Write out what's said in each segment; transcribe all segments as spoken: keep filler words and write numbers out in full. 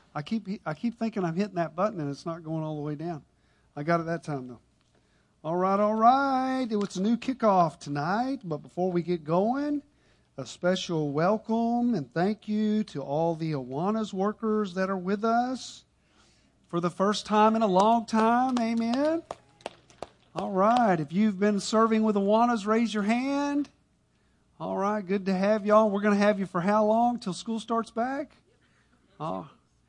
I keep I keep thinking I'm hitting that button and it's not going all the way down. I got it that time though. All right, all right. It's a new kickoff tonight, but before we get going, a special welcome and thank you to all the Awanas workers that are with us for the first time in a long time. Amen. All right. If you've been serving with Awanas, raise your hand. All right. Good to have y'all. We're going to have you for how long? Till school starts back? Oh.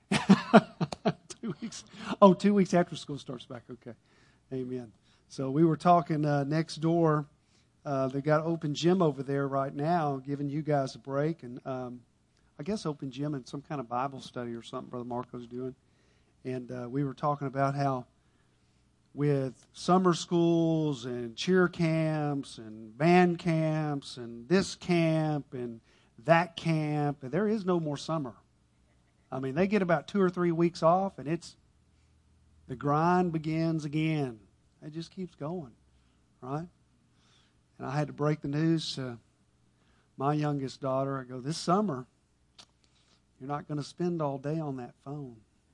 two weeks. Oh, two weeks after school starts back. Okay. Amen. So we were talking uh, next door. Uh, they got open gym over there right now, giving you guys a break. And um, I guess open gym and some kind of Bible study or something Brother Marco's doing. And uh, we were talking about how with summer schools and cheer camps and band camps and this camp and that camp, and there is no more summer. I mean, they get about two or three weeks off, and it's the grind begins again. It just keeps going, right? And I had to break the news to my youngest daughter. I go, this summer, you're not going to spend all day on that phone.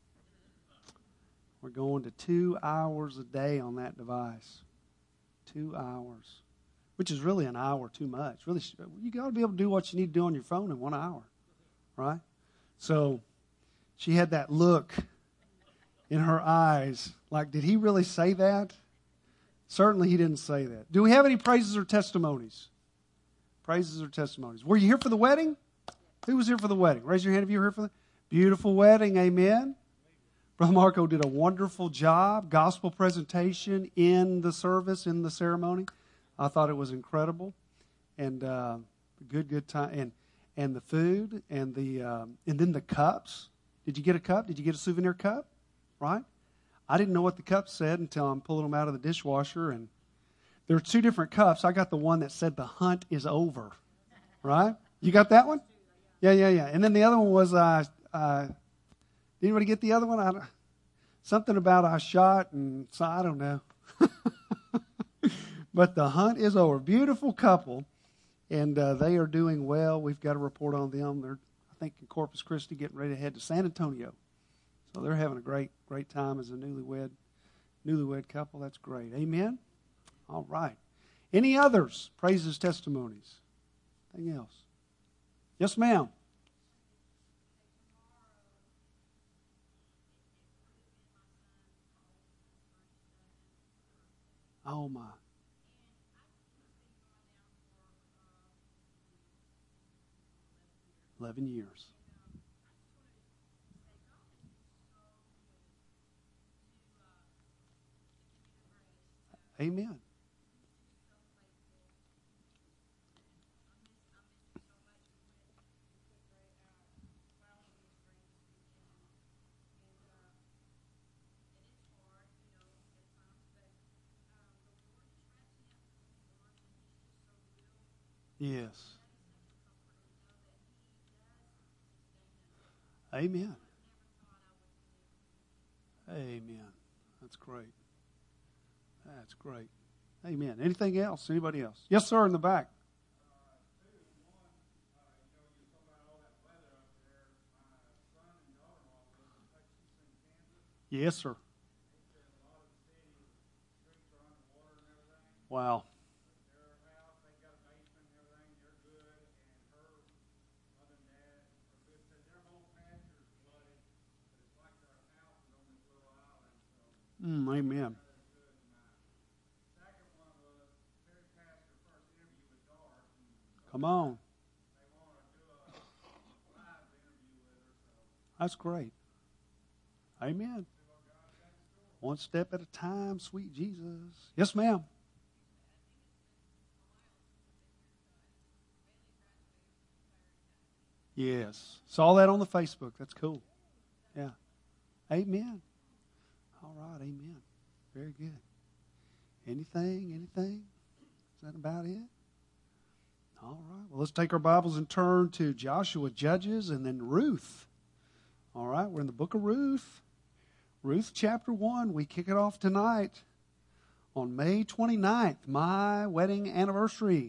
We're going to two hours a day on that device. Two hours. Which is really an hour too much. Really, you got to be able to do what you need to do on your phone in one hour, right? So she had that look in her eyes, like, did he really say that? Certainly he didn't say that. Do we have any praises or testimonies? Praises or testimonies. Were you here for the wedding? Who was here for the wedding? Raise your hand if you were here for the beautiful wedding. Amen. Brother Marco did a wonderful job. Gospel presentation in the service, in the ceremony. I thought it was incredible. And uh, good, good time. And and the food and the um, and then the cups. Did you get a cup? Did you get a souvenir cup? Right? I didn't know what the cups said until I'm pulling them out of the dishwasher. And there are two different cups. I got the one that said the hunt is over. Right? You got that one? Yeah, yeah, yeah. And then the other one was, uh, uh, did anybody get the other one? I don't, something about I shot and so I don't know. But the hunt is over. Beautiful couple. And uh, they are doing well. We've got a report on them. They're, I think, in Corpus Christi, getting ready to head to San Antonio. So they're having a great, great time as a newlywed, newlywed couple. That's great. Amen? All right. Any others? Praises, testimonies? Anything else? Yes, ma'am. Oh, my. Eleven years. Amen. Yes. Amen. Amen. That's great. That's great. Amen. Anything else? Anybody else? Yes, sir, in the back. Yes, sir. Wow. Mm, amen. Come on. That's great. Amen. One step at a time, sweet Jesus. Yes, ma'am. Yes. Saw that on the Facebook. That's cool. Yeah. Amen. All right. Amen. Very good. Anything? Anything? Is that about it? All right. Well, let's take our Bibles and turn to Joshua, Judges, and then Ruth. All right. We're in the book of Ruth. Ruth chapter one. We kick it off tonight on May twenty-ninth, my wedding anniversary.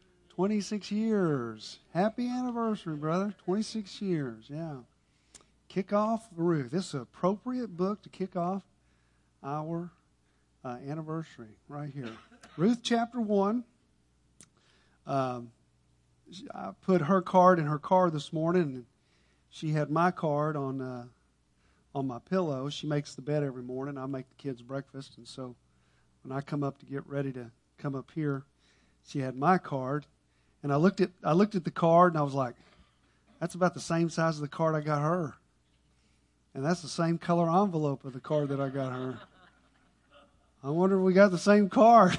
twenty-six years. Happy anniversary, brother. twenty-six years. Yeah. kick off Ruth. This is an appropriate book to kick off our uh, anniversary right here. Ruth chapter one. Um, I put her card in her car this morning, and she had my card on uh, on my pillow. She makes the bed every morning. I make the kids breakfast, and so when I come up to get ready to come up here, she had my card, and I looked at I looked at the card, and I was like, "That's about the same size as the card I got her, and that's the same color envelope of the card that I got her. I wonder if we got the same card."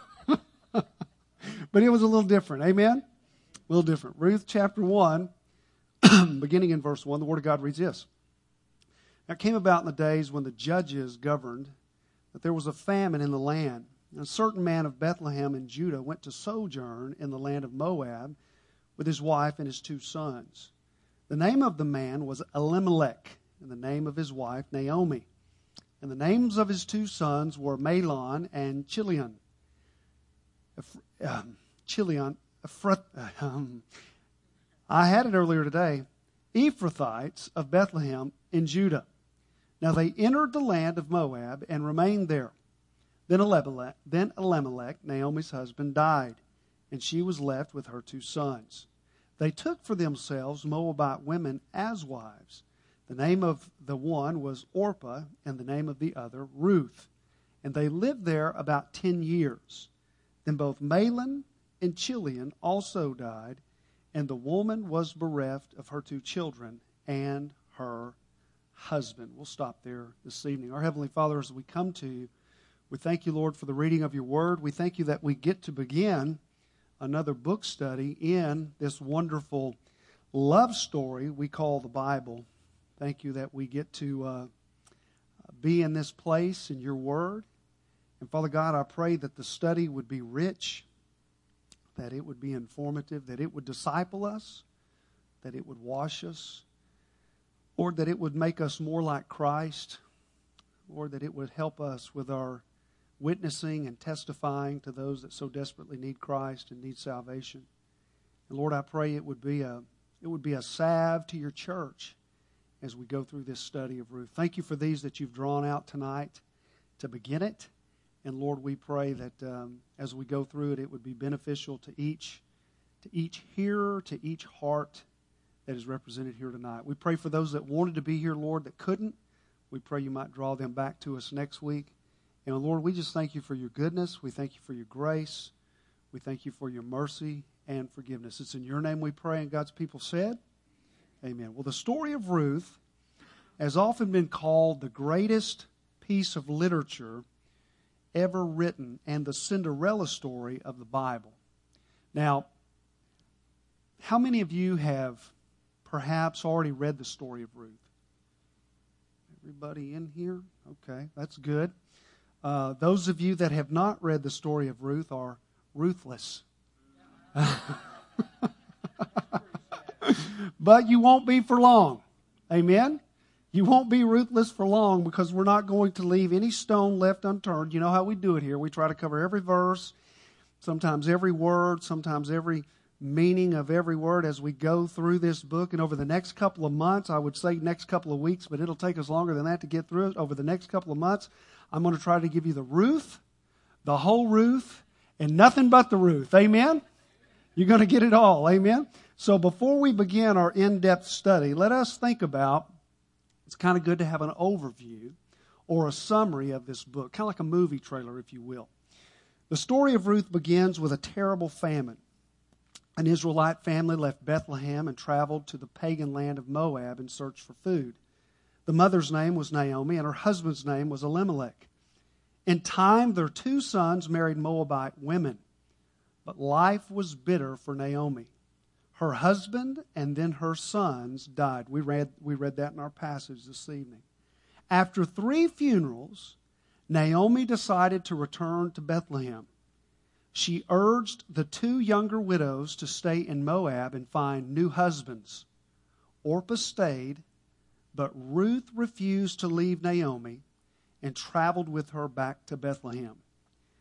But it was a little different. Amen? A little different. Ruth chapter one, beginning in verse one, the Word of God reads this. Now it came about in the days when the judges governed that there was a famine in the land. And a certain man of Bethlehem in Judah went to sojourn in the land of Moab with his wife and his two sons. The name of the man was Elimelech, and the name of his wife Naomi. And the names of his two sons were Mahlon and Chilion. Um, Chilion, um, I had it earlier today. Ephrathites of Bethlehem in Judah. Now they entered the land of Moab and remained there. Then Elimelech, then Elimelech, Naomi's husband, died, and she was left with her two sons. They took for themselves Moabite women as wives. The name of the one was Orpah, and the name of the other Ruth. And they lived there about ten years. Then both Mahlon and Chilion also died, and the woman was bereft of her two children and her husband. We'll stop there this evening. Our Heavenly Father, as we come to you, we thank you, Lord, for the reading of your word. We thank you that we get to begin another book study in this wonderful love story we call the Bible. Thank you that we get to uh, be in this place in your word. And Father God, I pray that the study would be rich, that it would be informative, that it would disciple us, that it would wash us, Lord, that it would make us more like Christ, Lord, that it would help us with our witnessing and testifying to those that so desperately need Christ and need salvation. And Lord, I pray it would be a it would be a salve to your church as we go through this study of Ruth. Thank you for these that you've drawn out tonight to begin it. And Lord, we pray that um, as we go through it, it would be beneficial to each, to each hearer, to each heart that is represented here tonight. We pray for those that wanted to be here, Lord, that couldn't. We pray you might draw them back to us next week. And Lord, we just thank you for your goodness. We thank you for your grace. We thank you for your mercy and forgiveness. It's in your name we pray, and God's people said, amen. Well, the story of Ruth has often been called the greatest piece of literature ever written and the Cinderella story of the Bible. Now, how many of you have perhaps already read the story of Ruth? Everybody in here? Okay, that's good. Uh, those of you that have not read the story of Ruth are ruthless. But you won't be for long. Amen? You won't be ruthless for long, because we're not going to leave any stone left unturned. You know how we do it here. We try to cover every verse, sometimes every word, sometimes every meaning of every word as we go through this book. And over the next couple of months, I would say next couple of weeks, but it'll take us longer than that to get through it. Over the next couple of months, I'm going to try to give you the Ruth, the whole Ruth, and nothing but the Ruth. Amen? You're going to get it all. Amen? So before we begin our in-depth study, let us think about, it's kind of good to have an overview or a summary of this book, kind of like a movie trailer, if you will. The story of Ruth begins with a terrible famine. An Israelite family left Bethlehem and traveled to the pagan land of Moab in search for food. The mother's name was Naomi, and her husband's name was Elimelech. In time, their two sons married Moabite women, but life was bitter for Naomi. Her husband and then her sons died. We read, we read that in our passage this evening. After three funerals, Naomi decided to return to Bethlehem. She urged the two younger widows to stay in Moab and find new husbands. Orpah stayed, but Ruth refused to leave Naomi and traveled with her back to Bethlehem.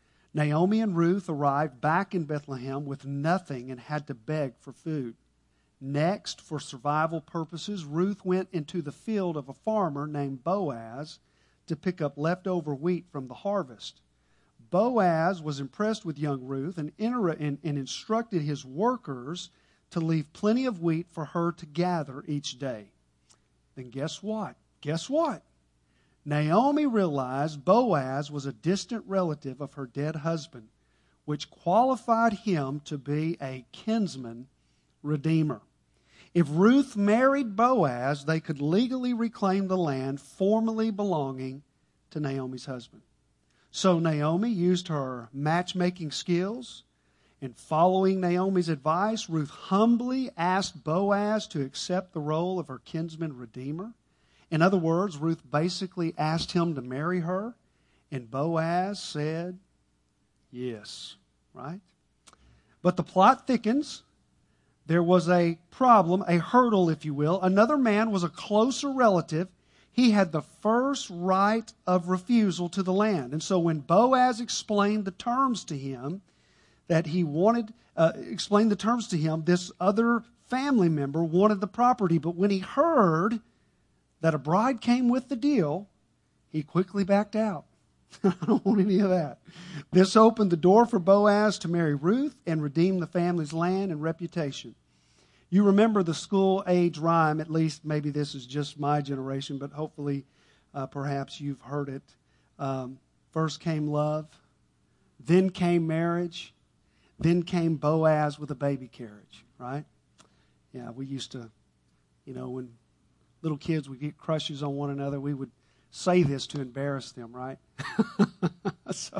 Naomi and Ruth arrived back in Bethlehem with nothing and had to beg for food. Next, for survival purposes, Ruth went into the field of a farmer named Boaz to pick up leftover wheat from the harvest. Boaz was impressed with young Ruth and, inter- and, and instructed his workers to leave plenty of wheat for her to gather each day. Then guess what? Guess what? Naomi realized Boaz was a distant relative of her dead husband, which qualified him to be a kinsman redeemer. If Ruth married Boaz, they could legally reclaim the land formerly belonging to Naomi's husband. So Naomi used her matchmaking skills, and following Naomi's advice, Ruth humbly asked Boaz to accept the role of her kinsman redeemer. In other words, Ruth basically asked him to marry her, and Boaz said yes, right? But the plot thickens. There was a problem, a hurdle, if you will. Another man was a closer relative. He had the first right of refusal to the land. And so when Boaz explained the terms to him, that he wanted, uh, explained the terms to him, this other family member wanted the property. But when he heard that a bride came with the deal, he quickly backed out. I don't want any of that. This opened the door for Boaz to marry Ruth and redeem the family's land and reputation. You remember the school-age rhyme, at least maybe this is just my generation, but hopefully uh, perhaps you've heard it. Um, first came love, then came marriage, then came Boaz with a baby carriage, right? Yeah, we used to, you know, when little kids would get crushes on one another, we would say this to embarrass them, right? So,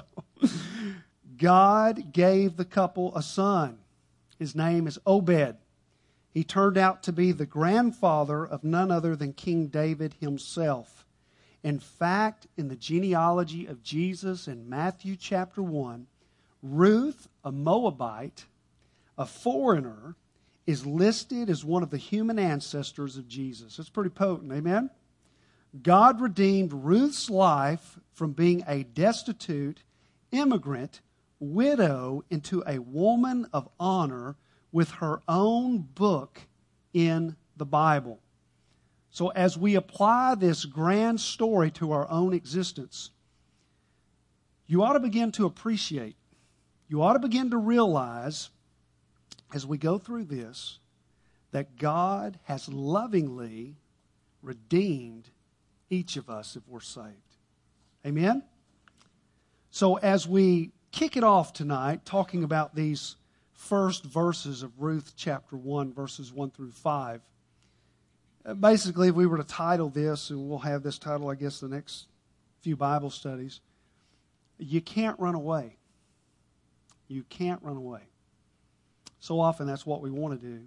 God gave the couple a son. His name is Obed. He turned out to be the grandfather of none other than King David himself. In fact, in the genealogy of Jesus in Matthew chapter one, Ruth, a Moabite, a foreigner, is listed as one of the human ancestors of Jesus. It's pretty potent, amen? God redeemed Ruth's life from being a destitute, immigrant, widow into a woman of honor with her own book in the Bible. So as we apply this grand story to our own existence, you ought to begin to appreciate, you ought to begin to realize as we go through this that God has lovingly redeemed each of us if we're saved. Amen? So as we kick it off tonight, talking about these first verses of Ruth chapter one, verses one through five, basically if we were to title this, and we'll have this title I guess the next few Bible studies, you can't run away. You can't run away. So often that's what we want to do.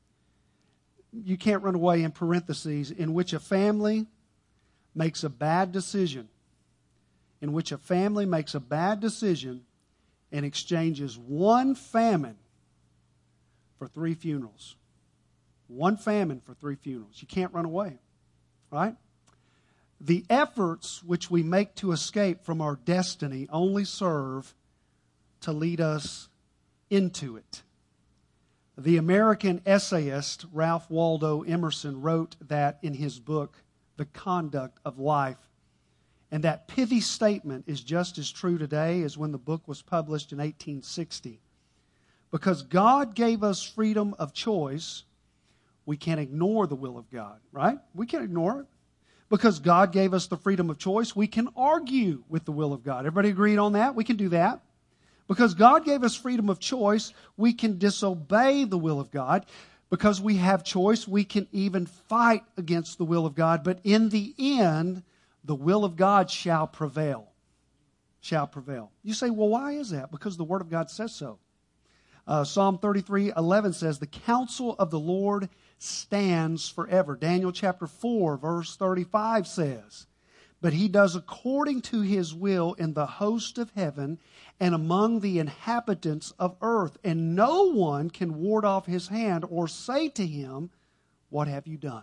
You can't run away, in parentheses, in which a family makes a bad decision, in which a family makes a bad decision and exchanges one famine for three funerals. One famine for three funerals. You can't run away, right? The efforts which we make to escape from our destiny only serve to lead us into it. The American essayist Ralph Waldo Emerson wrote that in his book, The Conduct of Life. And that pithy statement is just as true today as when the book was published in eighteen sixty. Because God gave us freedom of choice, we can't ignore the will of God, right? We can't ignore it. Because God gave us the freedom of choice, we can argue with the will of God. Everybody agreed on that? We can do that. Because God gave us freedom of choice, we can disobey the will of God. Because we have choice, we can even fight against the will of God. But in the end, the will of God shall prevail. Shall prevail. You say, well, why is that? Because the Word of God says so. Uh, Psalm thirty-three eleven says, the counsel of the Lord stands forever. Daniel chapter four, verse thirty-five says, but He does according to His will in the host of heaven and among the inhabitants of earth. And no one can ward off His hand or say to Him, what have you done?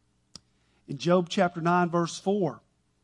In Job chapter nine, verse four,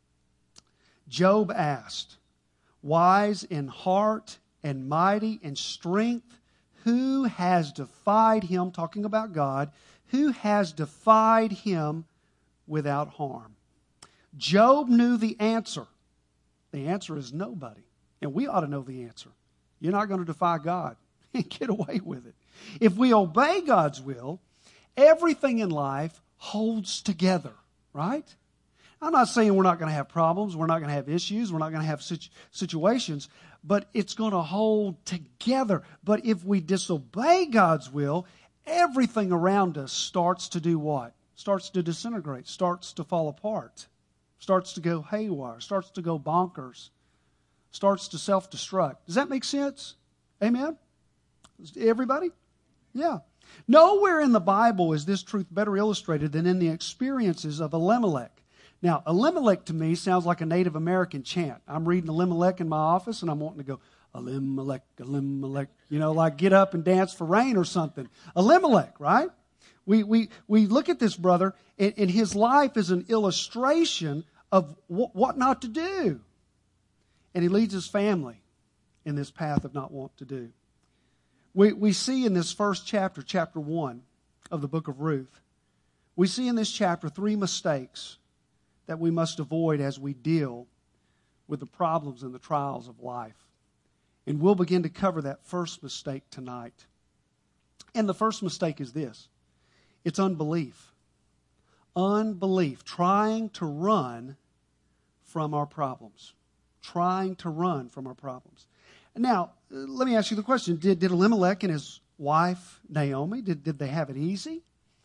Job asked, wise in heart and mighty in strength, who has defied him, talking about God, who has defied him without harm? Job knew the answer. The answer is nobody. And we ought to know the answer. You're not going to defy God and get away with it. If we obey God's will, everything in life holds together, right? I'm not saying we're not going to have problems, we're not going to have issues, we're not going to have situ- situations, but it's going to hold together. But if we disobey God's will, everything around us starts to do what? Starts to disintegrate, starts to fall apart, starts to go haywire, starts to go bonkers, starts to self-destruct. Does that make sense? Amen? Everybody? Yeah. Nowhere in the Bible is this truth better illustrated than in the experiences of Elimelech. Now, Elimelech to me sounds like a Native American chant. I'm reading Elimelech in my office and I'm wanting to go, Elimelech, Elimelech, you know, like get up and dance for rain or something. Elimelech, right? We we we look at this brother, and, and his life is an illustration of w- what not to do. And he leads his family in this path of not want to do. We we see in this first chapter, chapter one of the book of Ruth, we see in this chapter three mistakes that we must avoid as we deal with the problems and the trials of life. And we'll begin to cover that first mistake tonight. And the first mistake is this. It's unbelief. Unbelief. Trying to run from our problems. Trying to run from our problems. Now, let me ask you the question. Did, did Elimelech and his wife, Naomi, did, did they have it easy?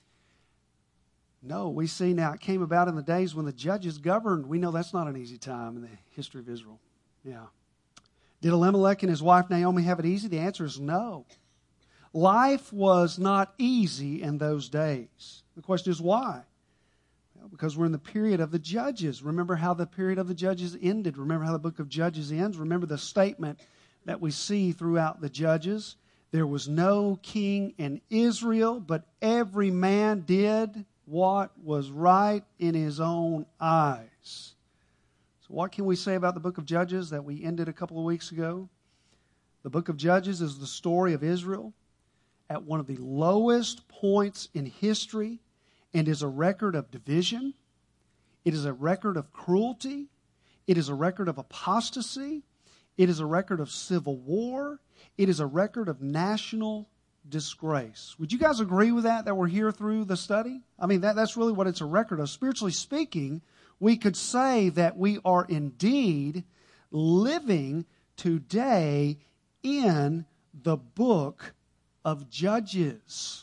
No, we see now it came about in the days when the judges governed. We know that's not an easy time in the history of Israel. Yeah. Did Elimelech and his wife Naomi have it easy? The answer is no. Life was not easy in those days. The question is why? Well, because we're in the period of the judges. Remember how the period of the judges ended. Remember how the book of Judges ends. Remember the statement that we see throughout the judges. There was no king in Israel, but every man did what was right in his own eyes. So what can we say about the book of Judges that we ended a couple of weeks ago? The book of Judges is the story of Israel at one of the lowest points in history and is a record of division. It is a record of cruelty. It is a record of apostasy. It is a record of civil war. It is a record of national disgrace. Would you guys agree with that, that we're here through the study? I mean, that, that's really what it's a record of. Spiritually speaking, we could say that we are indeed living today in the book of Judges.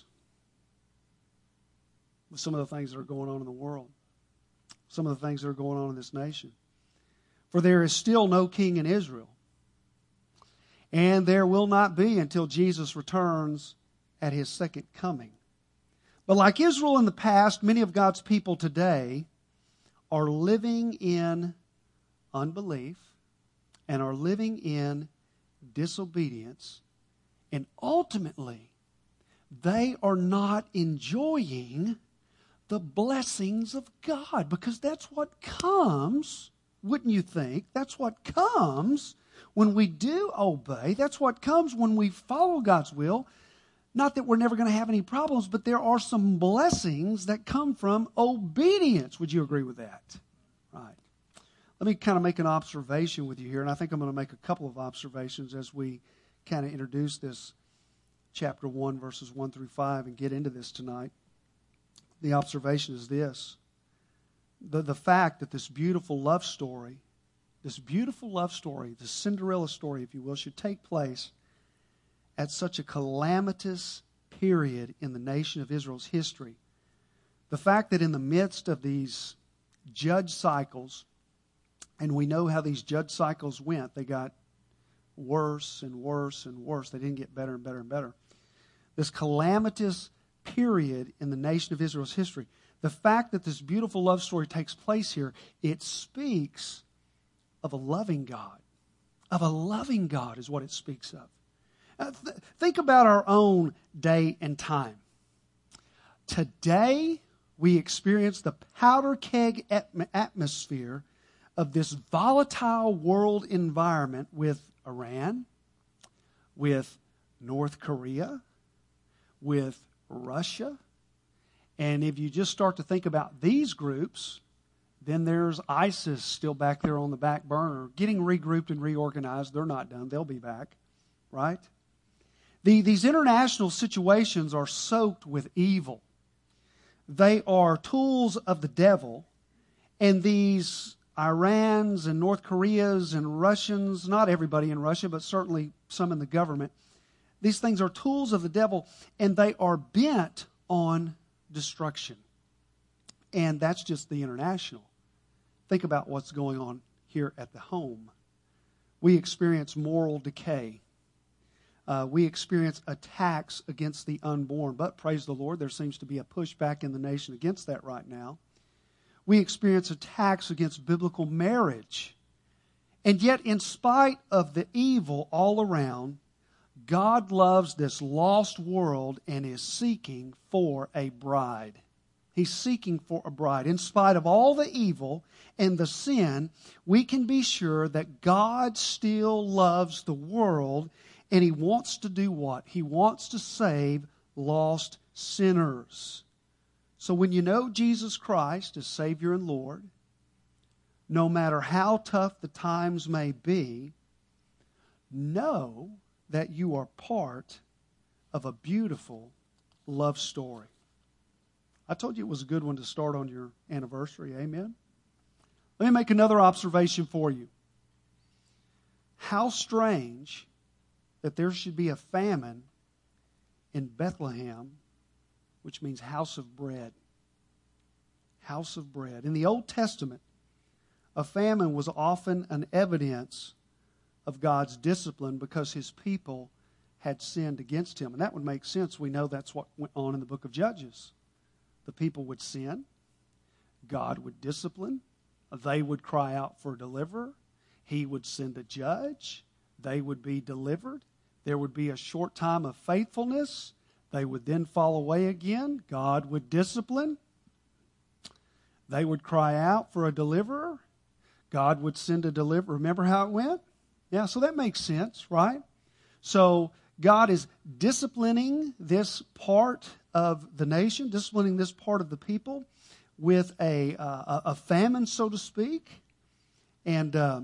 With some of the things that are going on in the world. Some of the things that are going on in this nation. For there is still no king in Israel. And there will not be until Jesus returns at his second coming. But like Israel in the past, many of God's people today are living in unbelief and are living in disobedience. And ultimately, they are not enjoying the blessings of God. Because that's what comes, wouldn't you think? That's what comes when we do obey. That's what comes when we follow God's will. Not that we're never going to have any problems, but there are some blessings that come from obedience. Would you agree with that? Right. Let me kind of make an observation with you here, and I think I'm going to make a couple of observations as we kind of introduce this chapter one, verses one through five, and get into this tonight. The observation is this. The, the fact that this beautiful love story This beautiful love story, the Cinderella story, if you will, should take place at such a calamitous period in the nation of Israel's history. The fact that in the midst of these judge cycles, and we know how these judge cycles went, they got worse and worse and worse. They didn't get better and better and better. This calamitous period in the nation of Israel's history, the fact that this beautiful love story takes place here, it speaks of a loving God. Of a loving God is what it speaks of. Uh, th- think about our own day and time. Today, we experience the powder keg atm- atmosphere of this volatile world environment with Iran, with North Korea, with Russia. And if you just start to think about these groups, then there's ISIS still back there on the back burner, getting regrouped and reorganized. They're not done. They'll be back, right? The, these international situations are soaked with evil. They are tools of the devil, and these Irans and North Koreas and Russians, not everybody in Russia, but certainly some in the government, these things are tools of the devil, and they are bent on destruction. And that's just the international. Think about what's going on here at the home. We experience moral decay. Uh, we experience attacks against the unborn. But praise the Lord, there seems to be a pushback in the nation against that right now. We experience attacks against biblical marriage. And yet, in spite of the evil all around, God loves this lost world and is seeking for a bride. He's seeking for a bride. In spite of all the evil and the sin, we can be sure that God still loves the world, and He wants to do what? He wants to save lost sinners. So when you know Jesus Christ as Savior and Lord, no matter how tough the times may be, know that you are part of a beautiful love story. I told you it was a good one to start on your anniversary. Amen? Let me make another observation for you. How strange that there should be a famine in Bethlehem, which means house of bread. House of bread. In the Old Testament, a famine was often an evidence of God's discipline because His people had sinned against Him. And that would make sense. We know that's what went on in the book of Judges. The people would sin. God would discipline. They would cry out for a deliverer. He would send a judge. They would be delivered. There would be a short time of faithfulness. They would then fall away again. God would discipline. They would cry out for a deliverer. God would send a deliverer. Remember how it went? Yeah, so that makes sense, right? So God is disciplining this part of the nation, disciplining this part of the people with a, uh, a famine, so to speak. And uh,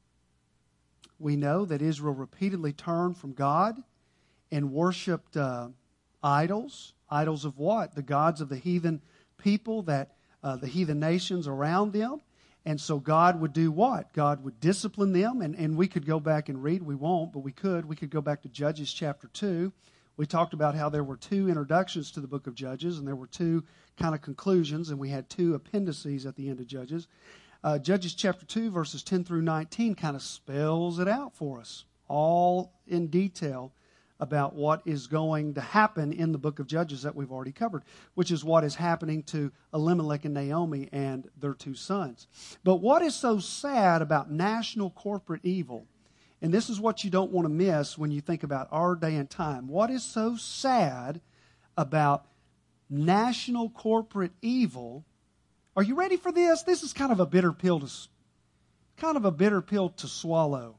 we know that Israel repeatedly turned from God and worshipped uh, idols. Idols of what? The gods of the heathen people, that uh, the heathen nations around them. And so God would do what? God would discipline them. And, and we could go back and read. We won't, but we could. We could go back to Judges chapter two. We talked about how there were two introductions to the book of Judges, and there were two kind of conclusions, and we had two appendices at the end of Judges. Uh, Judges chapter two, verses ten through nineteen kind of spells it out for us, all in detail about what is going to happen in the book of Judges that we've already covered, which is what is happening to Elimelech and Naomi and their two sons. But what is so sad about national corporate evil, and this is what you don't want to miss when you think about our day and time, what is so sad about national corporate evil? Are you ready for this? This is kind of a bitter pill to, kind of a bitter pill to swallow.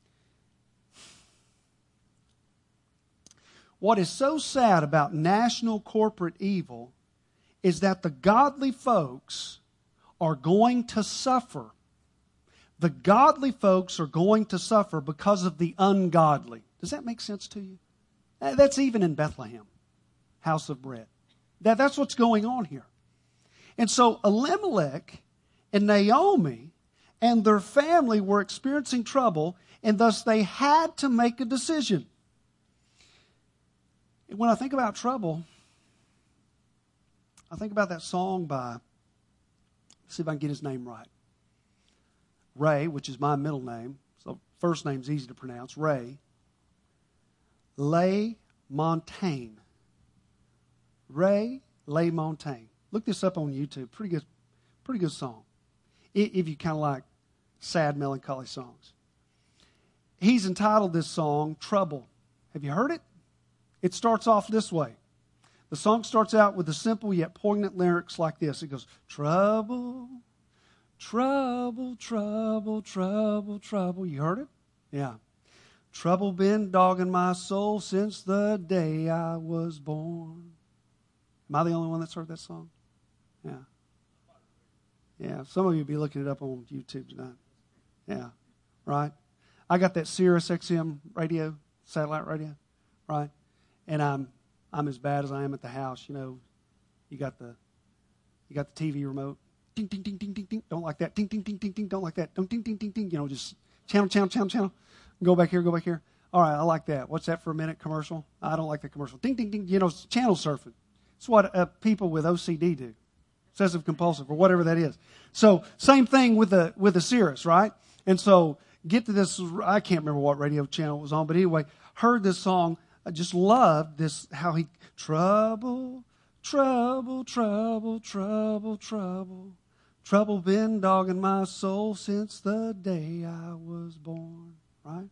What is so sad about national corporate evil is that the godly folks are going to suffer. The godly folks are going to suffer because of the ungodly. Does that make sense to you? That's even in Bethlehem, house of bread. That, that's what's going on here. And so Elimelech and Naomi and their family were experiencing trouble, and thus they had to make a decision. When I think about trouble, I think about that song by, let's see if I can get his name right. Ray, which is my middle name, so first name's easy to pronounce, Ray. Lay Montaigne. Ray Lay Montaigne. Look this up on YouTube. Pretty good, pretty good song. If you kind of like sad, melancholy songs. He's entitled this song, Trouble. Have you heard it? It starts off this way. The song starts out with the simple yet poignant lyrics like this. It goes, trouble, trouble, trouble, trouble, trouble. You heard it? Yeah. Trouble been dogging my soul since the day I was born. Am I the only one that's heard that song? Yeah. Yeah, some of you will be looking it up on YouTube tonight. Yeah, right? I got that Sirius X M radio, satellite radio, right? And I'm I'm as bad as I am at the house. You know, you got the you got the T V remote. Ding, ding, ding, ding, ding, ding. Don't like that. Ding, ding, ding, ding, ding. Don't like that. Don't ding, ding, ding, ding. You know, just channel, channel, channel, channel. Go back here, go back here. All right, I like that. What's that for a minute commercial? I don't like the commercial. Ding, ding, ding. You know, channel surfing. It's what uh, people with O C D do. Obsessive compulsive or whatever that is. So same thing with the with the Sirius, right? And so get to this, I can't remember what radio channel it was on, but anyway, heard this song. I just loved this, how he, trouble, trouble, trouble, trouble, trouble, trouble been dogging my soul since the day I was born, right?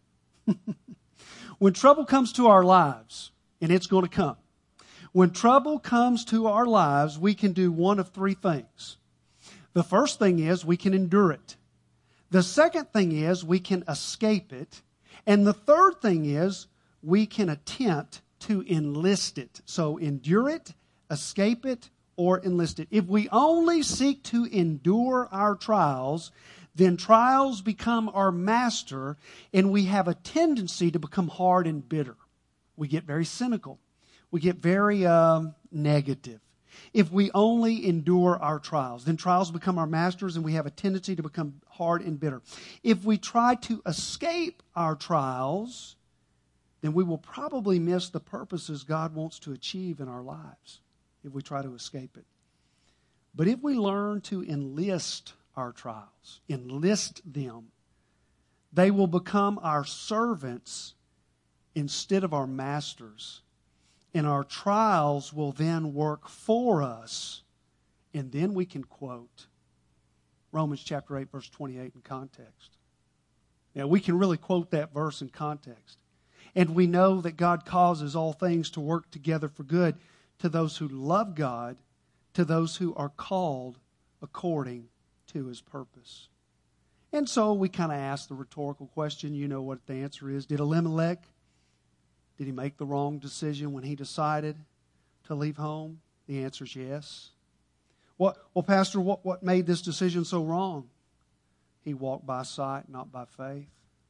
When trouble comes to our lives, and it's going to come, when trouble comes to our lives, we can do one of three things. The first thing is we can endure it. The second thing is we can escape it. And the third thing is we can attempt to enlist it. So endure it, escape it, or enlist it. If we only seek to endure our trials, then trials become our master, and we have a tendency to become hard and bitter. We get very cynical. We get very um, negative. If we only endure our trials, then trials become our masters and we have a tendency to become hard and bitter. If we try to escape our trials, then we will probably miss the purposes God wants to achieve in our lives if we try to escape it. But if we learn to enlist our trials, enlist them, they will become our servants instead of our masters. And our trials will then work for us. And then we can quote Romans chapter eight, verse twenty-eight in context. Yeah, we can really quote that verse in context. And we know that God causes all things to work together for good to those who love God, to those who are called according to His purpose. And so we kind of ask the rhetorical question. You know what the answer is. Did Elimelech, did he make the wrong decision when he decided to leave home? The answer is yes. What, well, Pastor, what, what made this decision so wrong? He walked by sight, not by faith.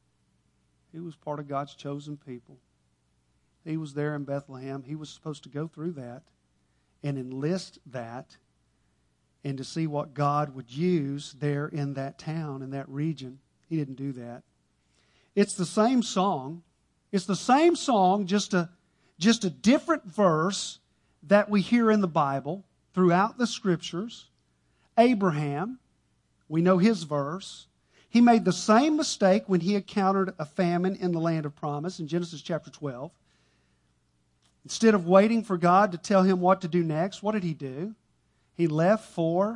He was part of God's chosen people. He was there in Bethlehem. He was supposed to go through that and enlist that and to see what God would use there in that town, in that region. He didn't do that. It's the same song. It's the same song, just a, just a different verse that we hear in the Bible throughout the Scriptures. Abraham, we know his verse. He made the same mistake when he encountered a famine in the land of promise in Genesis chapter twelve. Instead of waiting for God to tell him what to do next, what did he do? He left for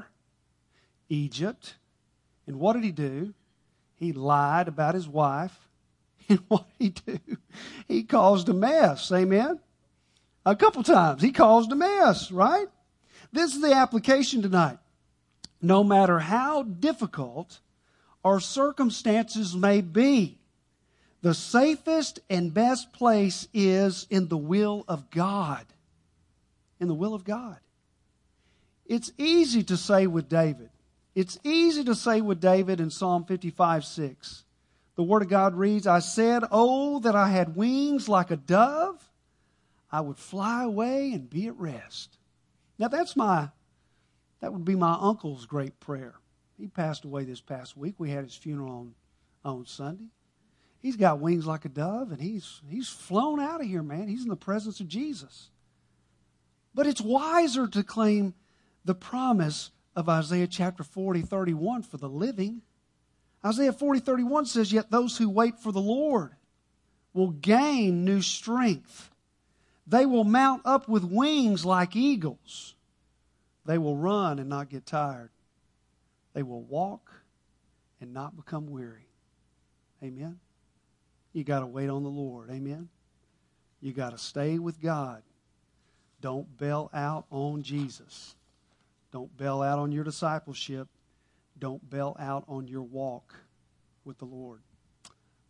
Egypt. And what did he do? He lied about his wife. And what did he do? He caused a mess. Amen? A couple times. He caused a mess, right? This is the application tonight. No matter how difficult our circumstances may be, the safest and best place is in the will of God. In the will of God. It's easy to say with David. It's easy to say with David in Psalm fifty-five six. The Word of God reads, I said, oh, that I had wings like a dove. I would fly away and be at rest. Now that's my, that would be my uncle's great prayer. He passed away this past week. We had his funeral on, on Sunday. He's got wings like a dove, and he's he's flown out of here, man. He's in the presence of Jesus. But it's wiser to claim the promise of Isaiah chapter forty, thirty-one for the living. Isaiah forty, thirty-one says, yet those who wait for the Lord will gain new strength. They will mount up with wings like eagles. They will run and not get tired. They will walk and not become weary. Amen. You got to wait on the Lord. Amen. You got to stay with God. Don't bail out on Jesus. Don't bail out on your discipleship. Don't bail out on your walk with the Lord.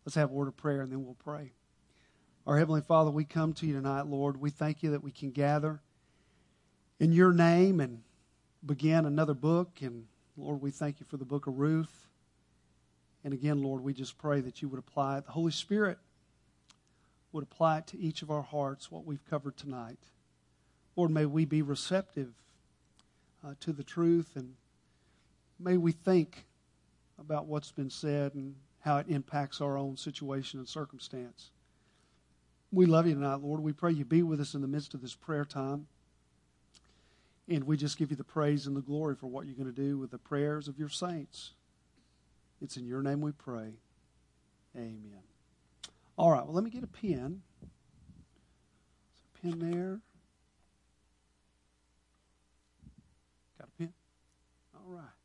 Let's have a word of prayer and then we'll pray. Our Heavenly Father, we come to you tonight, Lord. We thank you that we can gather in your name and begin another book. And Lord, we thank you for the book of Ruth. And again, Lord, we just pray that you would apply it. The Holy Spirit would apply it to each of our hearts, what we've covered tonight. Lord, may we be receptive uh, to the truth, and may we think about what's been said and how it impacts our own situation and circumstance. We love you tonight, Lord. We pray you be with us in the midst of this prayer time. And we just give you the praise and the glory for what you're going to do with the prayers of your saints. It's in your name we pray. Amen. All right, well, let me get a pen. There's a pen there. Got a pen? All right.